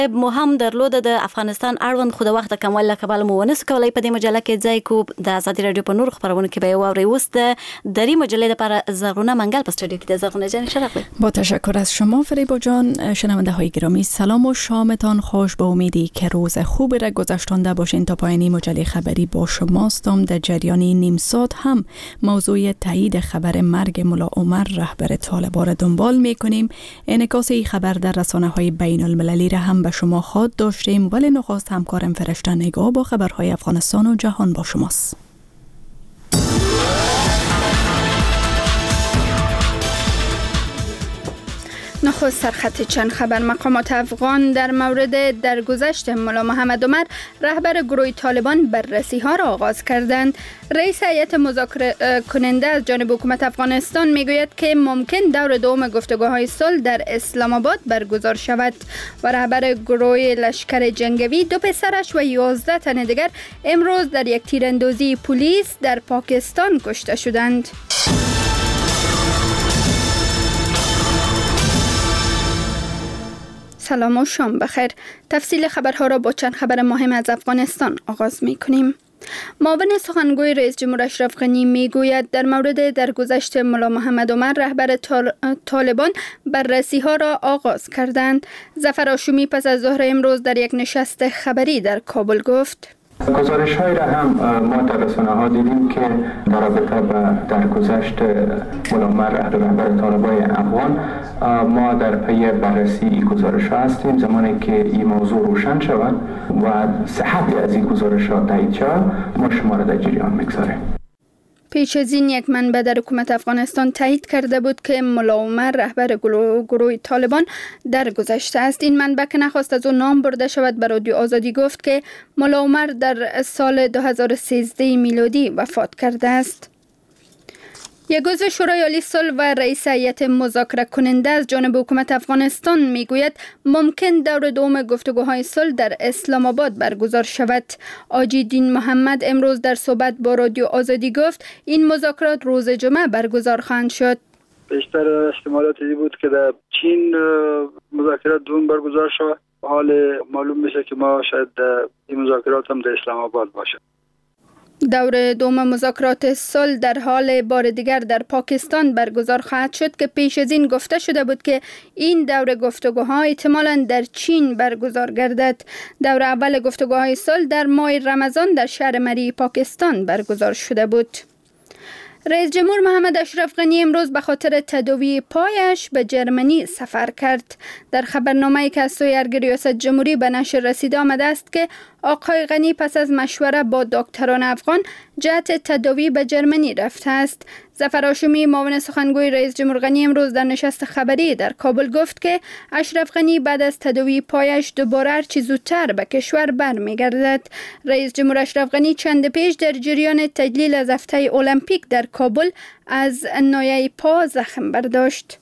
مهم درلود د افغانستان اړوند خو د وخت کمول لکبل مو ونس کولای په دې مجله کې ځای کو د آزادي رادیو په نور خبرونه کې به ووري وست د دری مجله لپاره زرغونه منگل په استودیو کې د زرغونه جان شرف. با تشکر از شما فریبا جان. شنونده های گرامی سلام و شامتان خوش. به امیدی که روز خوبی را گذشتانده باشین. تا پایانی مجله خبری با شماستم. در جریان نیم ساعت هم موضوع تایید خبر مرگ ملا عمر رهبر طالبان را دنبال میکنیم. انعکاس این خبر در رسانه‌های بین المللی را هم به شما خواهد داشتیم، ولی نخست همکارم فرشته نگاه با خبرهای افغانستان و جهان با شماست. نخست سرخط چند خبر. مقامات افغان در مورد درگذشت ملا محمد عمر رهبر گروه طالبان بررسی ها را آغاز کردند. رئیس هیئت مذاکره کننده از جانب حکومت افغانستان میگوید که ممکن دور دوم گفتگوهای صلح در اسلام آباد برگزار شود و رهبر گروه لشکر جنگی، 2 پسرش و 11 تن دیگر امروز در یک تیراندازی پلیس در پاکستان کشته شدند. سلام و شام بخیر. تفصیل خبرها را با چند خبر مهم از افغانستان آغاز می کنیم. معاون سخنگوی رئیس جمهور اشرف غنی می گوید در مورد درگذشت ملا محمد عمر رهبر طالبان بررسی ها را آغاز کردند. ظفر هاشمی پس از ظهر امروز در یک نشست خبری در کابل گفت: گزارش های را هم ما در رسانه ها دیدیم که در رابطه با درگذشت ملا عمر رهبر طالبان افغان ما در پی بررسی این گزارش ها هستیم. زمانی که این موضوع روشن شود و صحت از این گزارش ها تایید شود ما شما را در جریان میگذاریم. پیش از این یک منبع در حکومت افغانستان تایید کرده بود که ملا عمر رهبر گروه طالبان درگذشته است. این منبع که نخواست از او نام برده شود به رادیو آزادی گفت که ملا عمر در سال 2013 میلادی وفات کرده است. یک عضو شورای عالی صلح و رئیس هیئت مذاکره کننده از جانب حکومت افغانستان میگوید ممکن دور دوم گفتگوهای صلح در اسلام آباد برگزار شود. آجی دین محمد امروز در صحبت با رادیو آزادی گفت این مذاکرات روز جمعه برگزار خواهند شد. بیشتر احتمالاتی بود که در چین مذاکرات دوم برگزار شود. حال معلوم میشه که ما شاید این مذاکرات هم در اسلام آباد باشه. دور دوم مذاکرات صلح در حال بار دیگر در پاکستان برگزار خواهد شد که پیش از این گفته شده بود که این دور گفتگوها احتمالاً در چین برگزار گردد. دور اول گفتگوهای صلح در ماه رمضان در شهر مری پاکستان برگزار شده بود. رئیس جمهور محمد اشرف غنی امروز به خاطر تداوی پایش به جرمنی سفر کرد. در خبرنامه‌ای که از سوی ارگ ریاست جمهوری به نشر رسیده آمده است که آقای غنی پس از مشوره با دکتران افغان جهت تداوی به جرمنی رفته است. ظفر هاشمی معاون سخنگوی رئیس جمهور غنی امروز در نشست خبری در کابل گفت که اشرف غنی بعد از تداوی پایش دوباره هرچی زودتر به کشور برمیگردد. رئیس جمهور اشرف غنی چند پیش در جریان تجلیل از هفته المپیک در کابل از نایه پا زخم برداشت.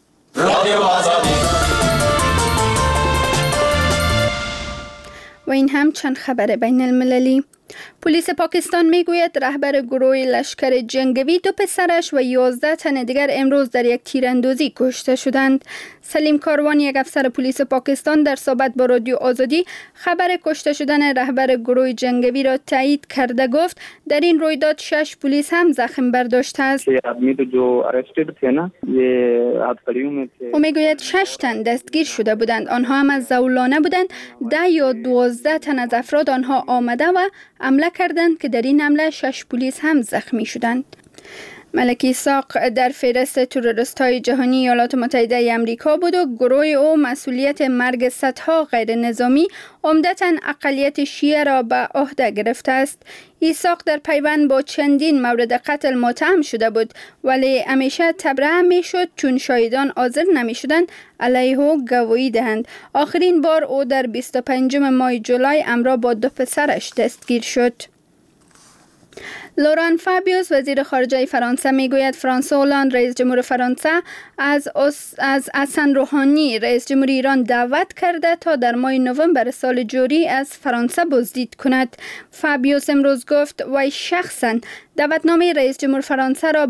و این هم چند خبر بین المللی. پلیس پاکستان میگوید رهبر گروه لشکر جنگی، 2 پسرش و 11 تن دیگر امروز در یک تیراندازی کشته شدند. سلیم کاروان، یک افسر پلیس پاکستان، در صحبت با رادیو آزادی خبر کشته شدن رهبر گروه جنگی را تایید کرده گفت در این رویداد 6 پلیس هم زخم برداشته است. او میگوید 6 تن دستگیر شده بودند، آنها هم از زولانه بودند. 10 یا 12 تن از افراد آنها آمده و حمله کردند که در این حمله 6 پلیس هم زخمی شدند. ملکی ایساق در فهرست تروریست‌های جهانی ایالات متحده آمریکا بود و گروه او مسئولیت مرگ صدها غیر نظامی عمدتاً اقلیت شیعه را به عهده گرفته است. ایساق در پیوند با چندین مورد قتل متهم شده بود ولی همیشه تبرئه میشد چون شاهدان حاضر نمیشدند علیه او گواهی دهند. آخرین بار او در 25 ماه جولای همراه با 2 پسرش دستگیر شد. لوران فابیوس وزیر خارجه فرانسه میگوید فرانسوا هولند رئیس جمهور فرانسه از حسن روحانی رئیس جمهور ایران دعوت کرده تا در ماه نوامبر سال جاری از فرانسه بازدید کند. فابیوس امروز گفت وی شخصا دعوتنامه رئیس جمهور فرانسه را به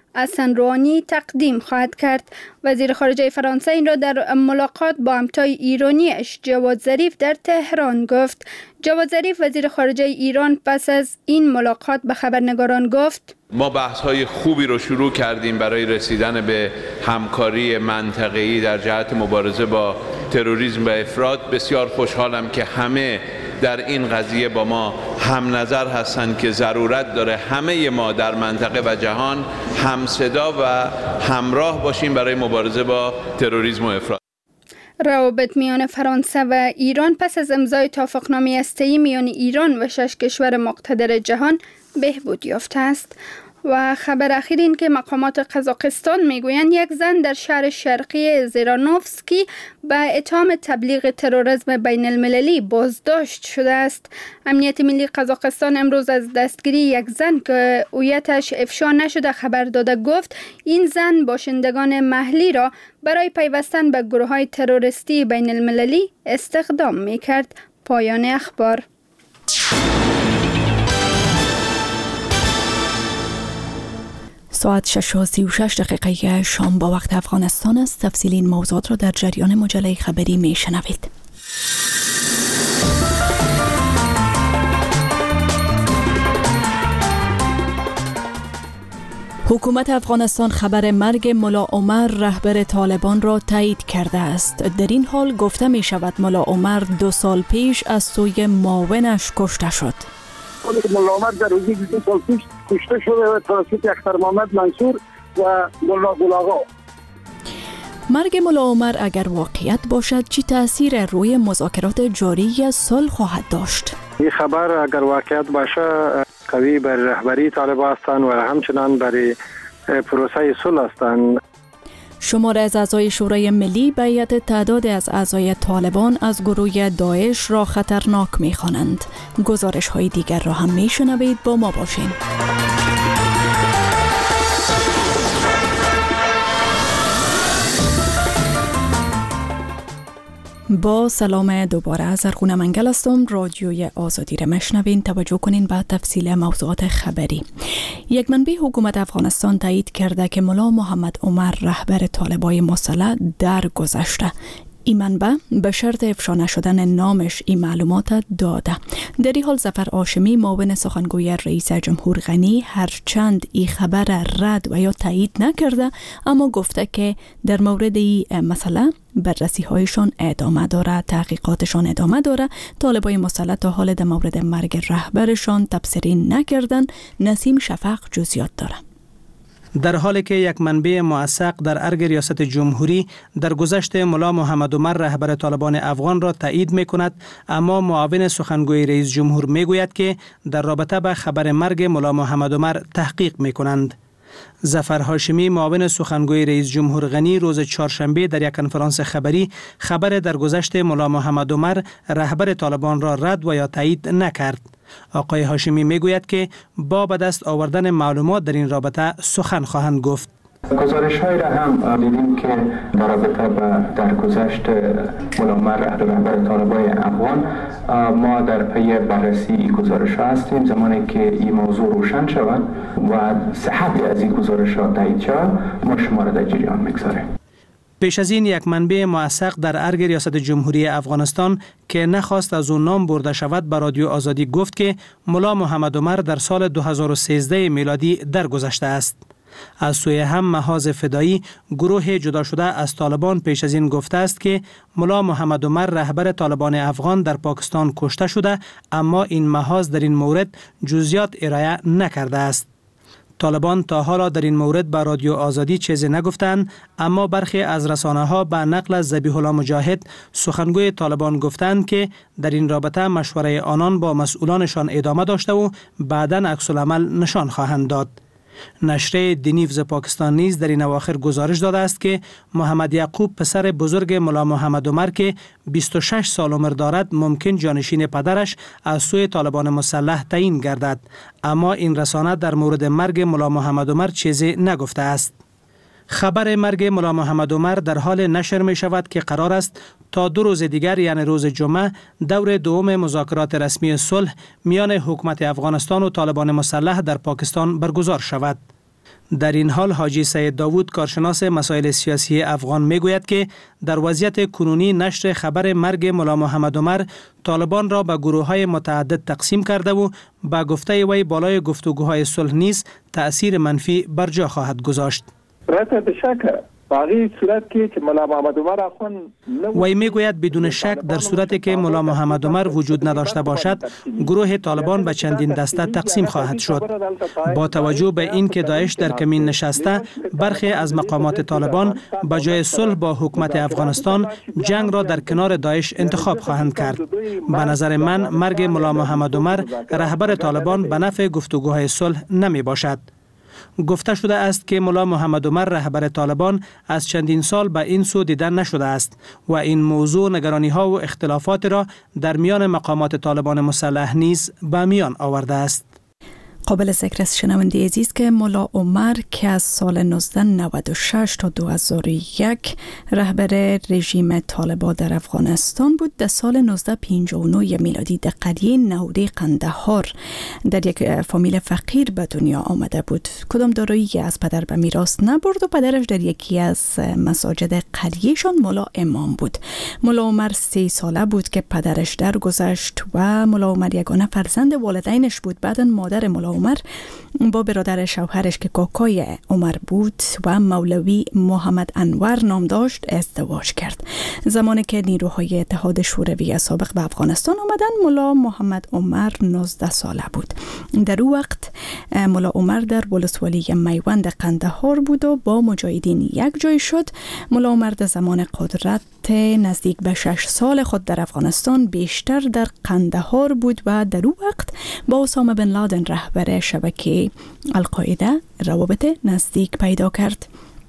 حسن روحانی تقدیم خواهد کرد. وزیر خارجه فرانسه این را در ملاقات با همتای ایرانیش جواد ظریف در تهران گفت. جواد ظریف وزیر خارجه ایران پس از این ملاقات به خبرنگاران گفت: ما بحث‌های خوبی رو شروع کردیم برای رسیدن به همکاری منطقه‌ای در جهت مبارزه با تروریسم و افراط. بسیار خوشحالم که همه در این قضیه با ما هم نظر هستند که ضرورت داره همه ما در منطقه و جهان هم صدا و همراه باشیم برای مبارزه با تروریسم و افراط. روابط میان فرانسه و ایران پس از امضای توافقنامه هسته‌ای میان ایران و 6 کشور مقتدر جهان بهبود یافته است. و خبر اخیر این که مقامات قزاقستان میگویند یک زن در شهر شرقی زیرانوفسکی به اتهام تبلیغ تروریسم بین المللی بازداشت شده است. امنیت ملی قزاقستان امروز از دستگیری یک زن که هویتش افشا نشده خبر داده. گفت این زن باشندگان محلی را برای پیوستن به گروه‌های تروریستی بین المللی استخدام میکرد. پایان اخبار. ساعت 6:36 شام با وقت افغانستان است. تفصیل این موضوعات را در جریان مجله خبری می شنوید. حکومت افغانستان خبر مرگ ملا عمر رهبر طالبان را تایید کرده است. در این حال گفته می شود ملا عمر 2 سال پیش از سوی معاونش کشته شد. ملا عمر در حدود 2 سال پیش کشته شده و توسط اختر محمد منصور و ملا گلاغا. مرگ ملا عمر اگر واقعیت باشد چی تأثیر روی مذاکرات جاری صلح خواهد داشت؟ این خبر اگر واقعیت باشه قوی بر رهبری طالبان هستند و همچنان برای پروسه صلح هستند. شماره از اعضای شورای ملی بیعت تعداد از اعضای طالبان از گروه داعش را خطرناک می‌خوانند. گزارش های دیگر را هم میشنوید. با ما باشین. با سلام دوباره زرغونه منگل هستم. رادیوی آزادی را مشنوین. توجه کنین به تفصیل موضوعات خبری. یک منبع حکومت افغانستان تایید کرده که ملا محمد عمر رهبر طالبای مسلح درگذشته. این منبع به شرط افشا نشدن نامش این معلومات داده. در این حال ظفر هاشمی معاون سخنگوی رئیس جمهور غنی هرچند این خبر رد و یا تایید نکرده اما گفته که در مورد این مسئله بررسی هایشان ادامه داره، تحقیقاتشان ادامه داره. طالبای مسلح تا حال در مورد مرگ رهبرشان تبصره نکردن. نسیم شفق جزئیات داره. در حالی که یک منبع موثق در ارگ ریاست جمهوری در گذشت ملا محمد عمر رهبر طالبان افغان را تایید می کند، اما معاون سخنگوی رئیس جمهور می گوید که در رابطه با خبر مرگ ملا محمد عمر تحقیق می کنند. ظفر هاشمی معاون سخنگوی رئیس جمهور غنی روز چهارشنبه در یک کنفرانس خبری خبر درگذشت ملا محمد عمر رهبر طالبان را رد و یا تایید نکرد. آقای هاشمی میگوید که با به دست آوردن معلومات در این رابطه سخن خواهند گفت. گزارش های را هم دیدیم که در رابطه با درگذشت ملا عمر رهبر طالبای افغان ما در پی بررسی این گزارش ها هستیم. زمانی که این موضوع روشن شود و صحت از این گزارش ها تایید شود ما شما را در جریان میگذاریم. پیش از این یک منبع موثق در ارگ ریاست جمهوری افغانستان که نخواست از او نام برده شود به رادیو آزادی گفت که ملا محمد عمر در سال 2013 میلادی درگذشته است. از سوی هم محاذ فدایی گروه جدا شده از طالبان پیش از این گفته است که ملا محمد عمر رهبر طالبان افغان در پاکستان کشته شده، اما این محاذ در این مورد جزئیات ارائه نکرده است. طالبان تا حالا در این مورد به رادیو آزادی چیزی نگفتند، اما برخی از رسانه‌ها به نقل از ذبیح الله مجاهد سخنگوی طالبان گفتند که در این رابطه مشوره آنان با مسئولانشان ادامه داشته و بعداً عکس العمل نشان خواهند داد. نشریه دینیوز پاکستان نیز در این اواخر گزارش داده است که محمد یعقوب پسر بزرگ ملا محمد عمر که 26 سال عمر دارد ممکن جانشین پدرش از سوی طالبان مسلح تعیین گردد، اما این رسانه در مورد مرگ ملا محمد عمر چیزی نگفته است. خبر مرگ ملا محمد عمر در حال نشر می شود که قرار است تا 2 روز دیگر یعنی روز جمعه دور دوم مذاکرات رسمی صلح میان حکومت افغانستان و طالبان مسلح در پاکستان برگزار شود. در این حال حاجی سید داوود کارشناس مسائل سیاسی افغان میگوید که در وضعیت کنونی نشر خبر مرگ ملا محمد عمر طالبان را به گروه‌های متعدد تقسیم کرده و با گفته وی بالای گفتگوهای صلح نیز تأثیر منفی بر جا خواهد گذاشت. راست بشکه باقی صورت که ملا محمد عمر اخوان وی میگوید بدون شک در صورتی که ملا محمد عمر وجود نداشته باشد گروه طالبان به چندین دسته تقسیم خواهد شد. با توجه به این که داعش در کمین نشسته برخی از مقامات طالبان به جای صلح با حکومت افغانستان جنگ را در کنار داعش انتخاب خواهند کرد. به نظر من مرگ ملا محمد عمر رهبر طالبان به نفع گفتگوهای صلح نمی باشد. گفته شده است که ملا محمد عمر رهبر طالبان از چندین سال به این سو دیده نشده است و این موضوع نگرانی ها و اختلافات را در میان مقامات طالبان مسلح نیز به میان آورده است. قابل ذکر است شنونده عزیز که ملا عمر که از سال 1996 تا 2001 رهبر رژیم طالبان در افغانستان بود، در سال 1959 میلادی در قریه نوده قندهار در یک فامیل فقیر به دنیا آمده بود. کدام دارایی از پدر به میراث نبرد و پدرش در یکی از مساجد قریهشان ملا امام بود. ملا عمر 3 ساله بود که پدرش درگذشت و ملا عمر یگانه فرزند والدینش بود. بعداً مادر ملا عمر با برادر شوهرش که کاکای عمر بود و مولوی محمد انور نام داشت ازدواج کرد. زمانی که نیروهای اتحاد شوروی سابق به افغانستان آمدن ملا محمد عمر 19 ساله بود. در او وقت ملا عمر در ولسوالی میوند قندهار بود و با مجاهدین یک جای شد. ملا عمر در زمان قدرت نزدیک به 6 سال خود در افغانستان بیشتر در قندهار بود و در او وقت با اسامه بن لادن رهبر شبکه القاعده روابط نزدیک پیدا کرد.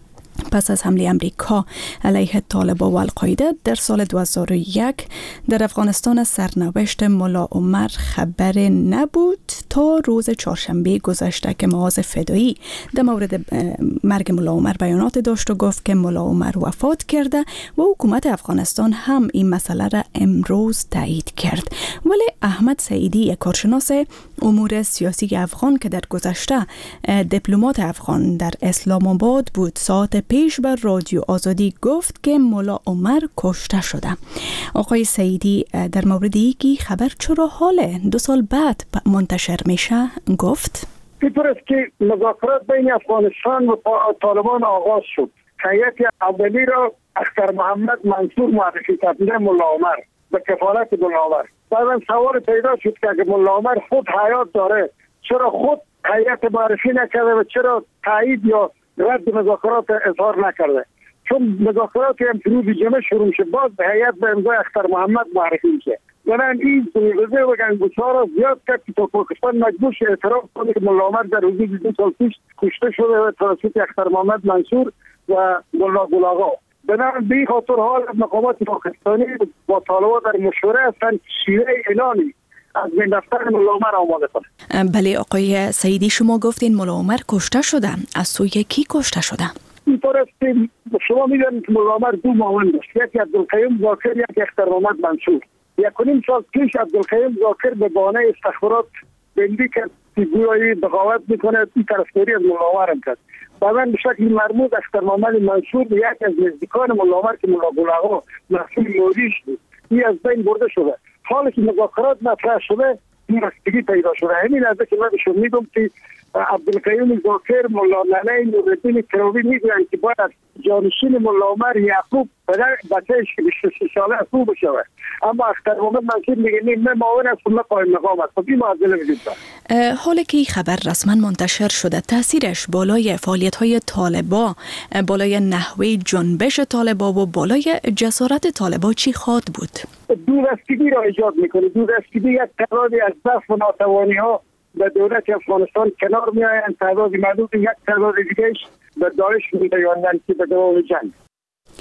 پس از حمله امریکا علیه طالبان و القاعده در سال 2001 در افغانستان از سرنوشت ملا عمر خبر نبود تا روز چهارشنبه گذشته که معاذ فدایی در مورد مرگ ملا عمر بیانات داشت و گفت که ملا عمر وفات کرده و حکومت افغانستان هم این مسئله را امروز تایید کرد. ولی احمد سعیدی کارشناس امور سیاسی افغان که در گذشته دیپلمات افغان در اسلام آباد بود ساعت پیش بر رادیو آزادی گفت که ملا عمر کشته شده. آقای سعیدی در مورد اینکه خبر چرا حاله 2 سال بعد منتشر میشه گفت اینطور است که مذاکرات بین افغانستان و طالبان آغاز شد. هیئت اولی را اختر محمد منصور معرفی کرد ملا عمر به کفالت ملا عمر. بعد سوال پیدا شد که اگر ملا عمر خود حیات داره چرا خود هیئت معرفی نکرده و چرا تایید یا رد مذاکرات اظهار نکرده؟ چون مذاکرات هم فروض جمعه شروع شد باز هیئت به امضای اختر محمد معرفی میشه. بنابراین این سویزه و گنگوسها را زیاد کرد که تا پاکستان مجبور شد اعتراف کنه که ملا عمر در حدود 2 سال پیش کشته شده و توسط اختر محمد منصور و ملا گلاغا. بنابراین به این خاطر حال مقامات پاکستانی با طالبان در مشوره هستند شیوه اعلانی از بین رفتن ملا عمر آماده کنه. بله آقای سعیدی شما گفتین ملا عمر کشته شده. از سوی کی کشته شده؟ اینطور است که شما میدونید که ملا عمر 2 معاون داشت، یکی عبدالقیوم ذاکر یکی اختر محمد منصور. 1.5 سال پیش عبدالقیوم ذاکر به بهانه استخبارات بندی کرد که گویی بغاوت میکنه این طرفداری از ملا عمر کرد. بعدا به شکل مرموز اختر محمد منصور به یک از نزدیکان ملا عمر که ملا گلاغا مسئول موریش بود این از بین برده شده. حالا که مذاکرات مطرح شده این رستگی پیدا شده. همین از که من بهشون میگم که عبدالقیوم ذاکر ملا ننه نورالدین کراوی میگویند که باید جانشین ملا عمر یعقوب پدر بچهش که 23 ساله خوب بشه. اما اختر محمد منصور میگه نه من معاون هستم نه قائم مقام هستم. این معضله وجود داره. حالا که این خبر رسما منتشر شده تاثیرش بالای فعالیت‌های طالبان، بالای نحوه جنبش طالبان و بالای جسارت طالبان چی خواهد بود؟ دورستگی را ایجاد میکنه. دورستگی یک تعدادی از ضعف و ناتوانی‌ها به دولت افغانستان کنار میآیند. تعدادی معدود یک تعداد دیگه‌اش به داعش می‌آیند که به دوام جنگ.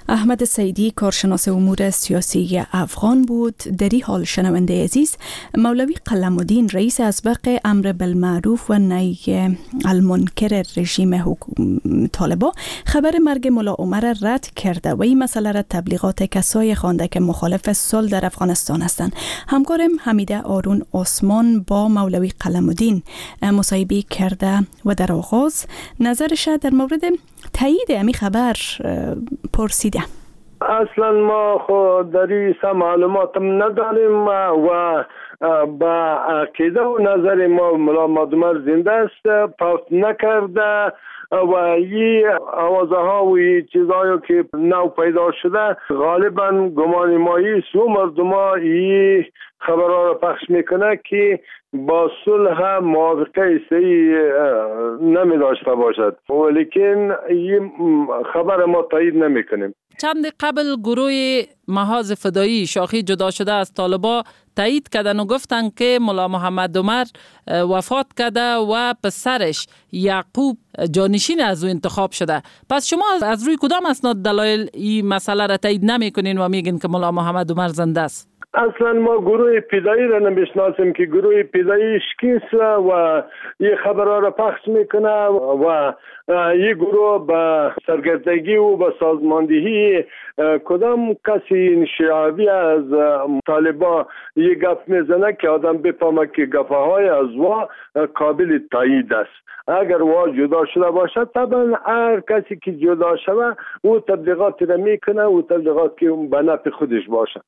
احمد سیدی کارشناس امور سیاسی افغان بود. در این حال شنونده عزیز، مولوی قلم الدین رئیس اسبق امر بالمعروف و نهی المنکر رژیم طالبان خبر مرگ ملا عمر رد کرده و این مسئله را تبلیغات کسای خوانده که مخالف صلح در افغانستان هستند. همکارم حمیده آرون عثمان با مولوی قلم الدین مصاحبه کرده و در آغاز نظرش در مورد تایید امی خبر پرسیده. اصلا ما خود در این معلوماتم نداریم و با عقیده و نظر ما ملا محمد عمر زنده است، پاس نکرده و این آوازه ها و این چیزایی که نو پیدا شده غالبا گمان مایی سو مردم ها این خبرها را پخش میکنه که با صلح موافقه صحیح نمی داشته باشد، ولیکن این خبر ما تایید نمی کنیم. چند قبل گروه محاذ فدایی شاخی جدا شده از طالبان تایید کردن و گفتن که ملا محمد عمر وفات کرده و پسرش یعقوب جانشین از او انتخاب شده. پس شما از روی کدام اسناد دلایل این مسئله را تایید نمی کنین و میگین که ملا محمد عمر زنده است؟ اصلا ما گروه پیدایی را نمیشناسیم که گروه پیدایی شکیست و این خبرها را پخش میکنه و این گروه به سرگردگی و به سازماندهی کدام کسی انشعابی از طالبان یک گپ میزنه که آدم بفهمه که گفه های از وا قابل تایید است. اگر وا جدا شده باشد طبعا هر کسی که جدا شده او تبلیغاتی را میکنه و تبلیغات که به نفع خودش باشه.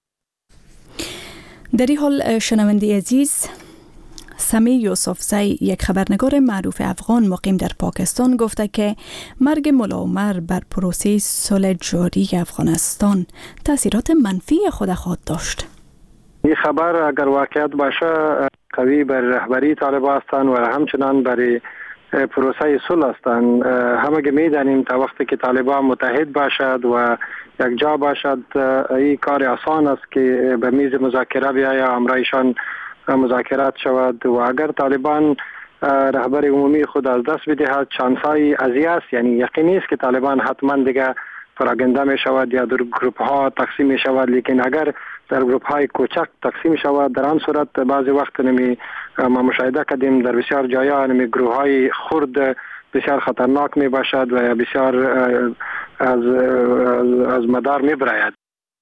در این حال شنونده عزیز، سمی یوسفزی یک خبرنگار معروف افغان مقیم در پاکستان گفته که مرگ ملا عمر بر پروسه صلح جاری افغانستان تاثیرات منفی خود خواهد داشت. این خبر اگر واقعیت باشه قوی بر رهبری طالبان هستند و همچنان برای پروسه صلح هستند. همه که میدانیم تا وقتی که طالبان متحد باشد و یک جا باشد این کار آسان است که به میز مذاکره بیاید، همراهشان مذاکرات شود و اگر طالبان رهبر عمومی خود از دست بدهد چانسای ازی است، یعنی یقینی است که طالبان حتما دیگه پراگنده می شود یا در گروپ ها تقسیم می شود، لیکن اگر در گروپ های کوچک تقسیم شود در آن صورت بعضی وقت ما مشاهده کردیم در بسیار جایا گروه های خرد بسیار خطرناک می باشد و بسیار از مدار می براید.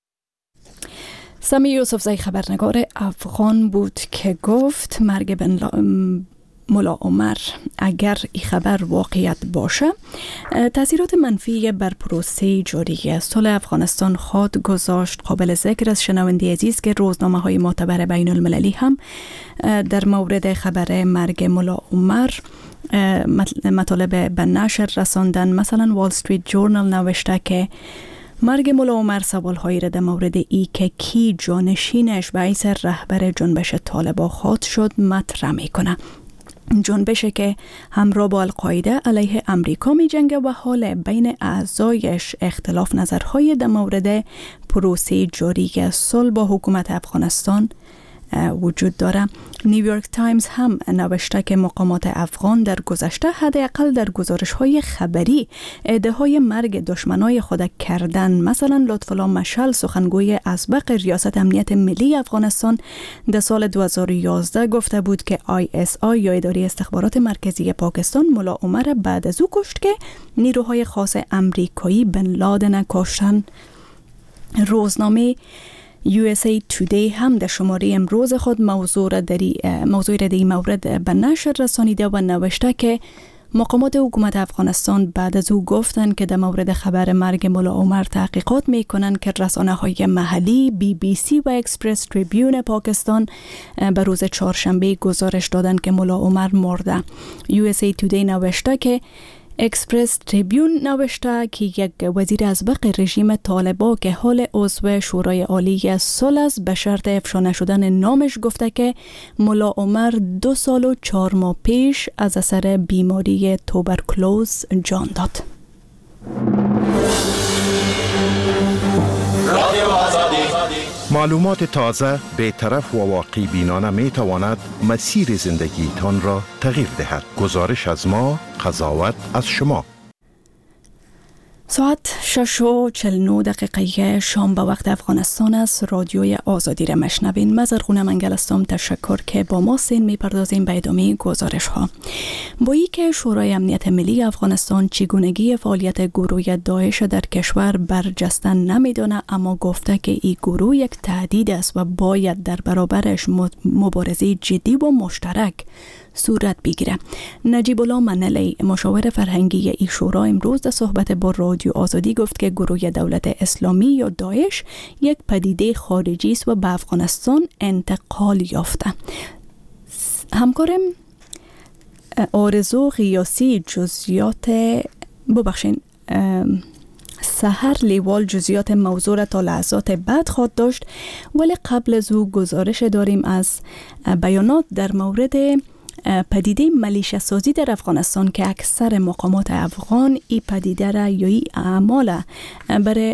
سمی یوسفزی خبرنگار افغان بود که گفت مرگ ملا عمر اگر این خبر واقعیت باشه تاثیرات منفی بر پروسه جاری صلح افغانستان خواهد گذاشت. قابل ذکر از شنونده عزیز که روزنامه های معتبر بین المللی هم در مورد خبر مرگ ملا عمر مطالب به نشر رساندن. مثلا وال استریت جورنال نوشته که مرگ ملا عمر سوال‌هایی را در مورد ای که کی جانشینش باعث رهبر جنبش طالبان خواهد شد مطرح میکنه. جنبشی که همراه با القاعده علیه امریکا می جنگه و حال بین اعضایش اختلاف نظرهای در مورد پروسه جاری صلح با حکومت افغانستان وجود داره. نیویورک تایمز هم نوشته که مقامات افغان در گذشته حداقل در گزارش‌های خبری ادعای مرگ دشمنای خود کردن. مثلا لطف‌الله مشعل سخنگوی اسبق ریاست امنیت ملی افغانستان در سال 2011 گفته بود که ISI یا اداره استخبارات مرکزی پاکستان ملا عمر بعد از او کشت که نیروهای خاص امریکایی بن لادن کشتن. روزنامه USA Today هم در شماره امروز خود موضوع را در این مورد به نشر رسانیده و نوشته که مقامات حکومت افغانستان بعد از او گفتند که در مورد خبر مرگ ملا عمر تحقیقات میکنند که رسانه‌های محلی BBC و اکسپرس تریبیون پاکستان به روز چهارشنبه گزارش دادند که ملا عمر مرده. USA Today نوشته که اکسپرس تریبیون نوشته که یک وزیر اسبق رژیم طالبان که حال عضو شورای عالی صلح است به شرط افشا نشدن نامش گفته که ملا عمر 2 سال و 4 ماه پیش از اثر بیماری توبرکلوز جان داد. معلومات تازه، بی‌طرف و واقعی بینانه می تواند مسیر زندگی تان را تغییر دهد. گزارش از ما، قضاوت از شما. ساعت 6:49 شام به وقت افغانستان است. رادیوی آزادی را مشنوین. من زرغونه منگل هستم. تشکر که با ما سین میپردازیم به ادامه گزارش ها. با اینکه شورای امنیت ملی افغانستان چگونگی فعالیت گروه داعش در کشور برجسته نمیدونه، اما گفته که این گروه یک تهدید است و باید در برابرش مبارزه جدی و مشترک صورت بگیره. نجیب الله منلی، مشاور فرهنگی این شورا، امروز در صحبت با رادیو آزادی گفت که گروه دولت اسلامی یا داعش یک پدیده خارجی است و به افغانستان انتقال یافته. همکارم آرزو قیاسی سحر لیوال جزئیات موضوع را تا لحظات بعد خواهد داشت، ولی قبل از او گزارش داریم از بیانات در مورد پدیده ملیشه سازی در افغانستان که اکثر مقامات افغان این پدیده را یا این اعمال برای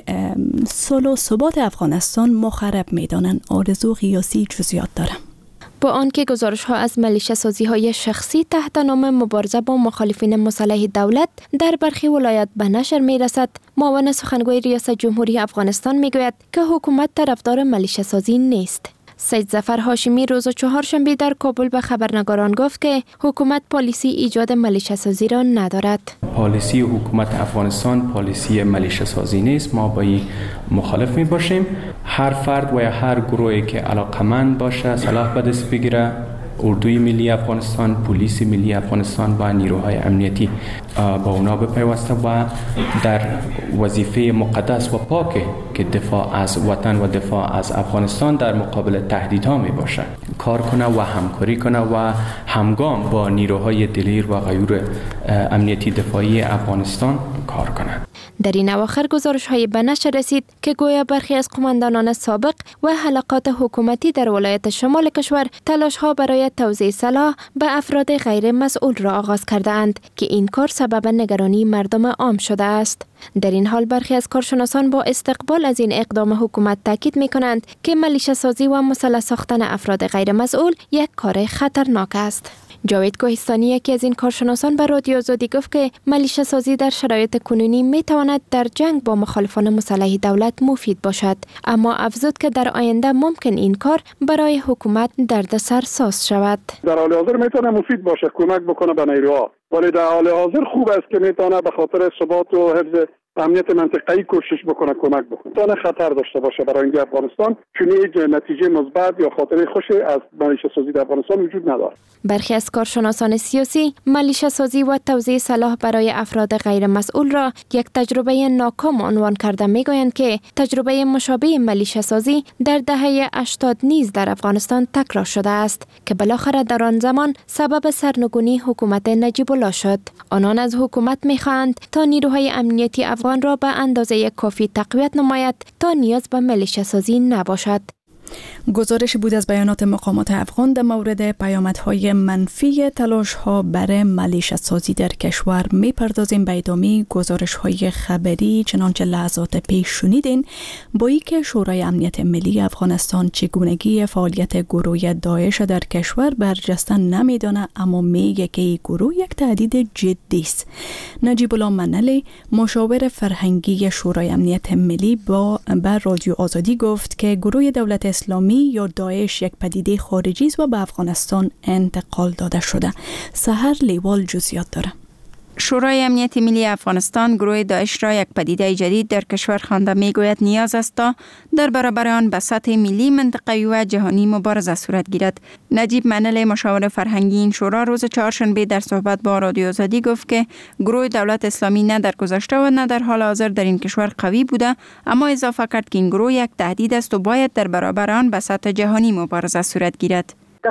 صلح و ثبات افغانستان مخرب میدانند. آرزو قیاسی جزئیات داره. با آنکه گزارش‌ها از ملیشه سازی‌های شخصی تحت نام مبارزه با مخالفین مسلح دولت در برخی ولایات به نشر می‌رسد، معاون سخنگوی ریاست جمهوری افغانستان می‌گوید که حکومت طرفدار ملیشه سازی نیست. سید ظفر هاشمی روز چهارشنبه در کابل به خبرنگاران گفت که حکومت پالیسی ایجاد ملیشه سازی را ندارد. پالیسی حکومت افغانستان پالیسی ملیشه سازی نیست. ما با این مخالف می باشیم. هر فرد و یا هر گروهی که علاقمند باشه سلاح به دست بگیره، اردوی ملی افغانستان، پلیس ملی افغانستان و نیروهای امنیتی با اونا بپیوسته و در وظیفه مقدس و پاک که دفاع از وطن و دفاع از افغانستان در مقابل تهدیدها می باشه کار کنه و همکاری کنه و همگام با نیروهای دلیر و غیور امنیتی دفاعی افغانستان کار کنه. در این اواخر گزارش‌های به نشر رسید که گویا برخی از قماندانان سابق و حلقات حکومتی در ولایت شمال کشور تلاش‌ها برای توزیع سلاح به افراد غیر مسئول را آغاز کرده‌اند که این کار سبب نگرانی مردم عام شده است. در این حال برخی از کارشناسان با استقبال از این اقدام حکومت تاکید می‌کنند که ملیشه سازی و مسلح ساختن افراد غیر مسئول یک کار خطرناک است. جاوید کوهستانی، یکی از این کارشناسان، به رادیو آزادی گفت که ملیشه سازی در شرایط کنونی می تواند در جنگ با مخالفان مسلح دولت مفید باشد، اما افزود که در آینده ممکن این کار برای حکومت دردسر ساز شود. در حال حاضر می تواند مفید باشه، کمک بکنه به نیروها، ولی در حال حاضر خوب است که می تواند به خاطر ثبات و حفظ امنیت منطقه‌ای کوشش بکنه، کمک بکنه. تونه خطر داشته باشه برای اینکه افغانستان، چون هیچ نتیجه مثبت یا خاطره خوشی از ملیشه سازی در افغانستان وجود نداره. برخی از کارشناسان سیاسی ملیشه سازی و توزیع سلاح برای افراد غیر مسئول را یک تجربه ناکام عنوان کرده میگویند که تجربه مشابه ملیشه سازی در دهه 80 نیز در افغانستان تکرار شده است که بالاخره در آن زمان سبب سرنگونی حکومت نجیب الله شد. آنان از حکومت میخواهند تا نیروهای امنیتی افغان را به اندازه کافی تقویت نماید تا نیاز به ملیشه سازی نباشد. گزارش بود از بیانات مقامات افغان در مورد پیامدهای منفی تلاش‌ها برای ملیشه سازی در کشور. می‌پردازیم به ادامه گزارش‌های خبری. چنانچه لحظات پیش شنیدین، با اینکه شورای امنیت ملی افغانستان چگونگی فعالیت گروه داعش در کشور برجسته نمی‌داند، اما میگه که این گروه یک تهدید جدی است. نجیب الله منلی، مشاور فرهنگی شورای امنیت ملی، با رادیو آزادی گفت که گروه دولت اسلامی یا داعش یک پدیده خارجی است و به افغانستان انتقال داده شده. سحر لیوال جزئیات داره. شورای امنیت ملی افغانستان گروه داعش را یک پدیده جدید در کشور خوانده میگوید نیاز است تا در برابر آن به سطح ملی، منطقه‌ای و جهانی مبارزه صورت گیرد. نجیب منلی، مشاور فرهنگی این شورا، روز چهارشنبه در صحبت با رادیو آزادی گفت که گروه دولت اسلامی نه در گذشته و نه در حال حاضر در این کشور قوی بوده، اما اضافه کرد که این گروه یک تهدید است و باید در برابر آن به سطح جهانی مبارزه صورت گیرد.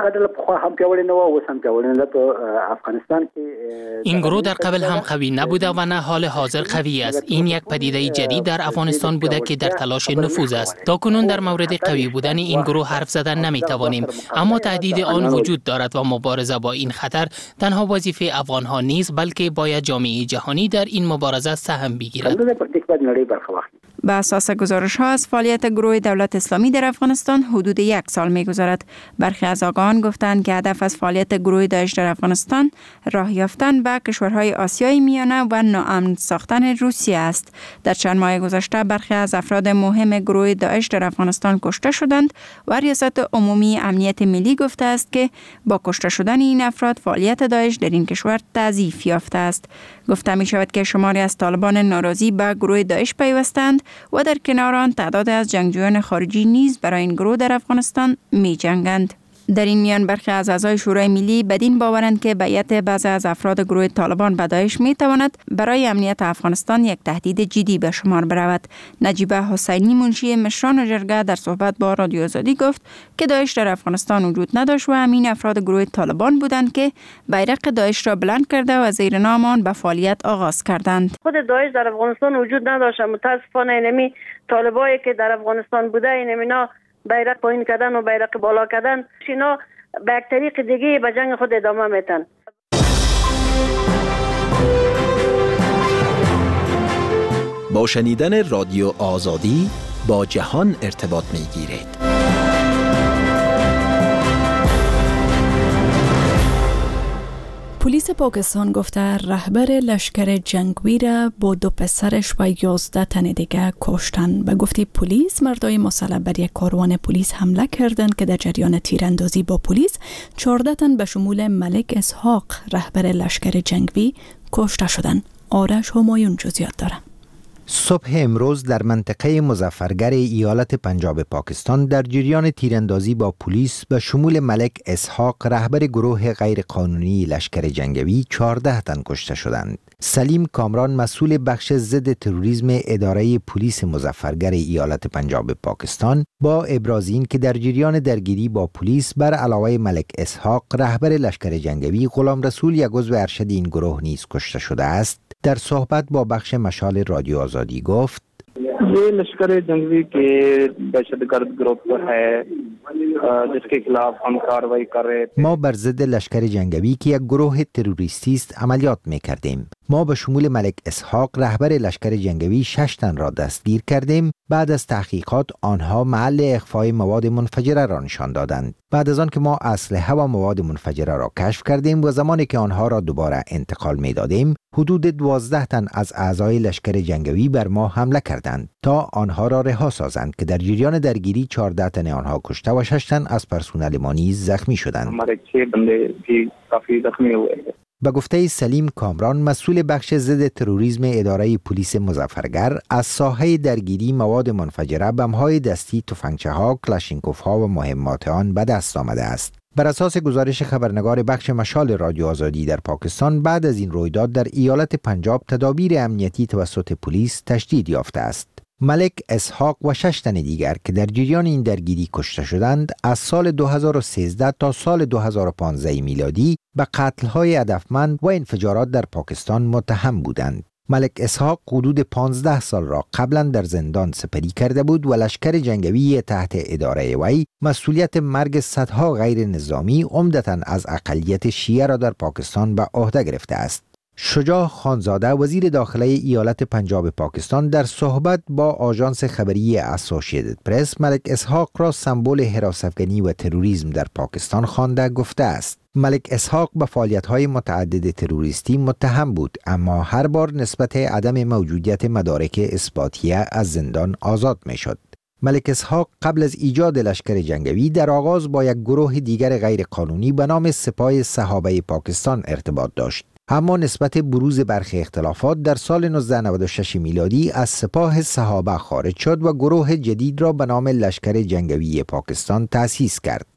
این گروه در قبل هم قوی نبوده و نه حال حاضر قوی است. این یک پدیده جدید در افغانستان بوده که در تلاش نفوذ است. تاکنون در مورد قوی بودن این گروه حرف زدن نمیتوانیم، اما تهدید آن وجود دارد و مبارزه با این خطر تنها وظیفه افغان‌ها نیست، بلکه باید جامعه جهانی در این مبارزه سهم بگیرد. به اساس گزارش ها از فعالیت گروه دولت اسلامی در افغانستان حدود 1 سال می‌گذرد. برخی از آگاهان گفتند که هدف از فعالیت گروه داعش در افغانستان راه یافتن به کشورهای آسیای میانه و ناامن ساختن روسیه است. در چند ماه گذشته برخی از افراد مهم گروه داعش در افغانستان کشته شدند و ریاست عمومی امنیت ملی گفته است که با کشته شدن این افراد فعالیت داعش در این کشور تضعیف یافته است. گفته می شود که شماری از طالبان ناراضی به گروه داعش پیوستند و در کنار آن تعداد از جنگجویان خارجی نیز برای این گروه در افغانستان می جنگند. در این میان برخی از اعضای شورای ملی بدین باورند که بیعت بعضی از افراد گروه طالبان به داعش می تواند برای امنیت افغانستان یک تهدید جدی به شمار برود. نجیبه حسینی منشی مشران جرگه در صحبت با رادیو آزادی گفت که داعش در افغانستان وجود نداشت و همین افراد گروه طالبان بودند که بیرق داعش را بلند کرده و زیر نام آن به فعالیت آغاز کردند. خود داعش در افغانستان وجود نداشت، متاسفانه اینمی طالبایی که در افغانستان بوده اینمینا بیرق پایین کردن و بیرق بالا کردن، اینا به یک طریق دیگه به جنگ خود ادامه میتن. با شنیدن رادیو آزادی با جهان ارتباط میگیرید. پلیس پاکستان گفته رهبر لشکر جنگی را با 2 پسرش و 11 تن دیگه کشتن. به گفته پلیس مردای مسلح بر یک کاروان پلیس حمله کردند که در جریان تیراندازی با پلیس 14 تن به شمول ملک اسحاق رهبر لشکر جنگی کشته شدند. آرش همایون جزئیات داره. صبح امروز در منطقه مظفرگر ایالت پنجاب پاکستان در جریان تیراندازی با پلیس به شمول ملک اسحاق رهبر گروه غیرقانونی لشکر جنگی 14 تن کشته شدند. سلیم کامران مسئول بخش ضد تروریسم اداره پلیس مظفرگر ایالت پنجاب پاکستان با ابراز این که در جریان درگیری با پلیس بر علاوه ملک اسحاق رهبر لشکر جنگی غلام رسول یک عضو ارشد این گروه نیز کشته شده است، در صحبت با بخش مشال رادیو آزادی گفت ये लश्कर जंगवी के दहशतगर्द ग्रुप है जिसके खिलाफ हम कार्रवाई कर रहे थे. ما بر ضد لشکر جنگی که یک گروه تروریستی است عملیات می‌کردیم. ما به شمول ملک اسحاق رهبر لشکر جنگی 6 تن را دستگیر کردیم. بعد از تحقیقات آنها محل اخفای مواد منفجره را نشان دادند. بعد از آن که ما اسلحه و مواد منفجره را کشف کردیم و زمانی که آنها را دوباره انتقال می‌دادیم حدود 12 تن از اعضای لشکر جنگی بر ما حمله کردند تا آنها را رها سازند که در جریان درگیری 14 تن آنها کشته و 6 تن از پرسنل ما نیز زخمی شدند. به گفته سلیم کامران مسئول بخش ضد تروریسم اداره پلیس مظفرگر از ساحه درگیری مواد منفجره، بم‌های دستی، تفنگچه‌ها، کلاشینکوف‌ها و مهمات آن به دست آمده است. بر اساس گزارش خبرنگار بخش مشال رادیو آزادی در پاکستان بعد از این رویداد در ایالت پنجاب تدابیر امنیتی توسط پلیس تشدید یافته است. ملک اسحاق و 6 تن دیگر که در جریان این درگیری کشته شدند از سال 2013 تا سال 2015 میلادی به قتل‌های هدفمند و انفجارات در پاکستان متهم بودند. ملک اسحاق حدود 15 سال را قبلا در زندان سپری کرده بود و لشکر جنگی تحت اداره وی مسئولیت مرگ صدها غیر نظامی عمدتاً از اقلیت شیعه را در پاکستان به عهده گرفته است. شجاع خانزاده وزیر داخله ایالت پنجاب پاکستان در صحبت با آژانس خبری اسوسییتد پرس ملک اسحاق را سمبل هراس‌افکنی و تروریسم در پاکستان خوانده گفته است. ملک اسحاق به فعالیت‌های متعدد تروریستی متهم بود، اما هر بار نسبت عدم موجودیت مدارک اثباتیه از زندان آزاد می‌شد. ملک اسحاق قبل از ایجاد لشکر جنگی در آغاز با یک گروه دیگر غیرقانونی به نام سپاه صحابه پاکستان ارتباط داشت. اما نسبت بروز برخی اختلافات در سال 1996 میلادی از سپاه صحابه خارج شد و گروه جدید را به نام لشکر جنگی پاکستان تأسیس کرد.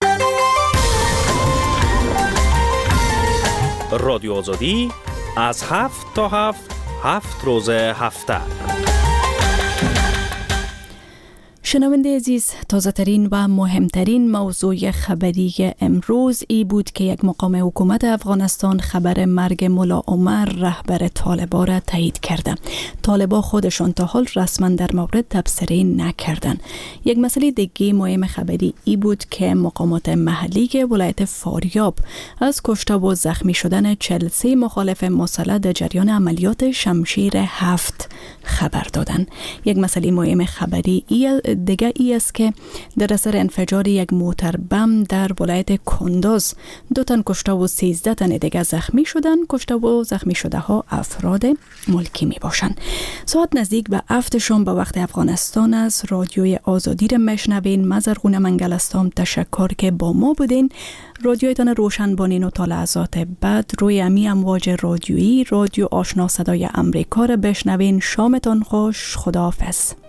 رادیو آزادی از 7 تا 7 روز هفته. شنونده عزیز، تازه ترین و مهمترین موضوع خبری امروز ای بود که یک مقام حکومت افغانستان خبر مرگ ملا عمر رهبر طالبان را تایید کرده. طالبان خودشان تا حال رسما در مورد تبصره نکردند. یک مسئله دیگه مهم خبری ای بود که مقامات محلی ولایت فاریاب از کشته و زخمی شدن 43 مخالف مسلح در جریان عملیات شمشیر 7 خبر دادند. یک مسئله مهم خبری دیگه ای است که در اثر انفجار یک موتر بم در ولایت کندوز 2 تن کشته و 13 تن دیگه زخمی شدند. کشته و زخمی شده ها افراد ملکی می باشند. ساعت نزدیک به 7 شام به وقت افغانستان از رادیوی آزادی را میشنوین. مزرغونه منگلستان تشکر که با ما بودین. رادیویتان روشن بانین و تا لحظات بعد روی امی امواج رادیویی رادیو آشنا صدای امریکا را بشنوین. شامتان خوش. خداحافظ.